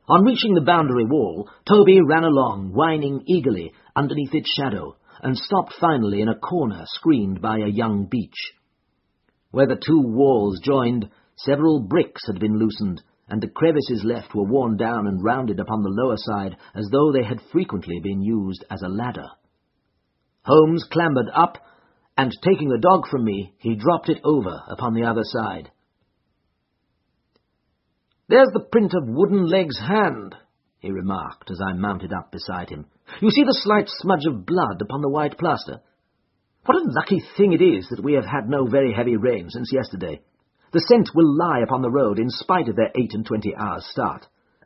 On reaching the boundary wall, Toby ran along, whining eagerly underneath its shadow, and stopped finally in a corner screened by a young beech. Where the two walls joined, several bricks had been loosened, and the crevices left were worn down and rounded upon the lower side as though they had frequently been used as a ladder. Holmes clambered up, and taking the dog from me, he dropped it over upon the other side. "There's the print of Wooden-Leg's hand," he remarked as I mounted up beside him. "You see the slight smudge of blood upon the white plaster? What a lucky thing it is that we have had no very heavy rain since yesterday. The scent will lie upon the road in spite of their 28 hours' start."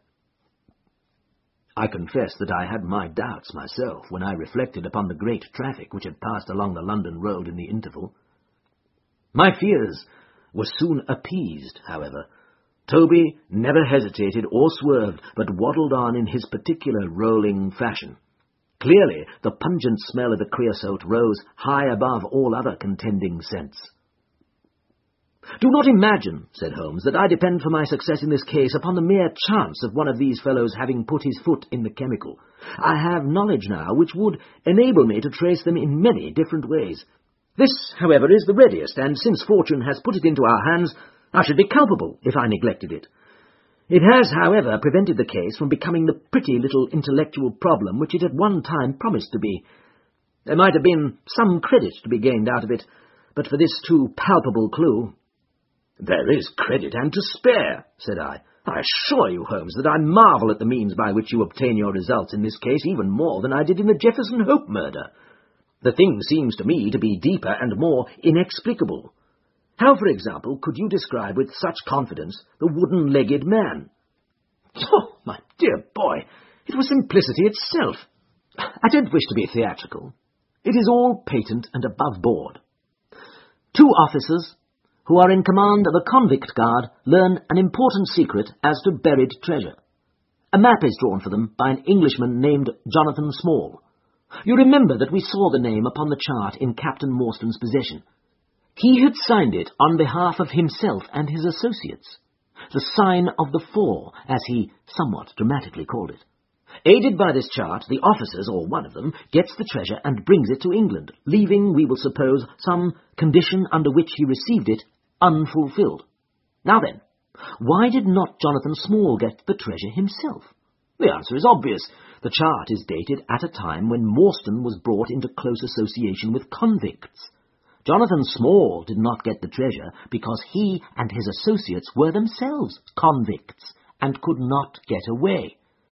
I confess that I had my doubts myself when I reflected upon the great traffic which had passed along the London road in the interval. My fears were soon appeased, however. Toby never hesitated or swerved, but waddled on in his particular rolling fashion. Clearly, the pungent smell of the creosote rose high above all other contending scents. "Do not imagine," said Holmes, "that I depend for my success in this case upon the mere chance of one of these fellows having put his foot in the chemical. I have knowledge now which would enable me to trace them in many different ways. This, however, is the readiest, and since fortune has put it into our hands, I should be culpable if I neglected it. It has, however, prevented the case from becoming the pretty little intellectual problem which it at one time promised to be. There might have been some credit to be gained out of it, but for this too palpable clue." "There is credit and to spare," said I. "I assure you, Holmes, that I marvel at the means by which you obtain your results in this case even more than I did in the Jefferson Hope murder. The thing seems to me to be deeper and more inexplicable. How, for example, could you describe with such confidence the wooden-legged man?" "Oh, my dear boy, it was simplicity itself. I don't wish to be theatrical. It is all patent and above board. Two officers who are in command of a convict guard learn an important secret as to buried treasure. A map is drawn for them by an Englishman named Jonathan Small. You remember that we saw the name upon the chart in Captain Morstan's possession. He had signed it on behalf of himself and his associates, the sign of the four, as he somewhat dramatically called it. Aided by this chart, the officers, or one of them, gets the treasure and brings it to England, leaving, we will suppose, some condition under which he received it unfulfilled. Now then, why did not Jonathan Small get the treasure himself? The answer is obvious. The chart is dated at a time when Morstan was brought into close association with convicts. Jonathan Small did not get the treasure because he and his associates were themselves convicts and could not get away.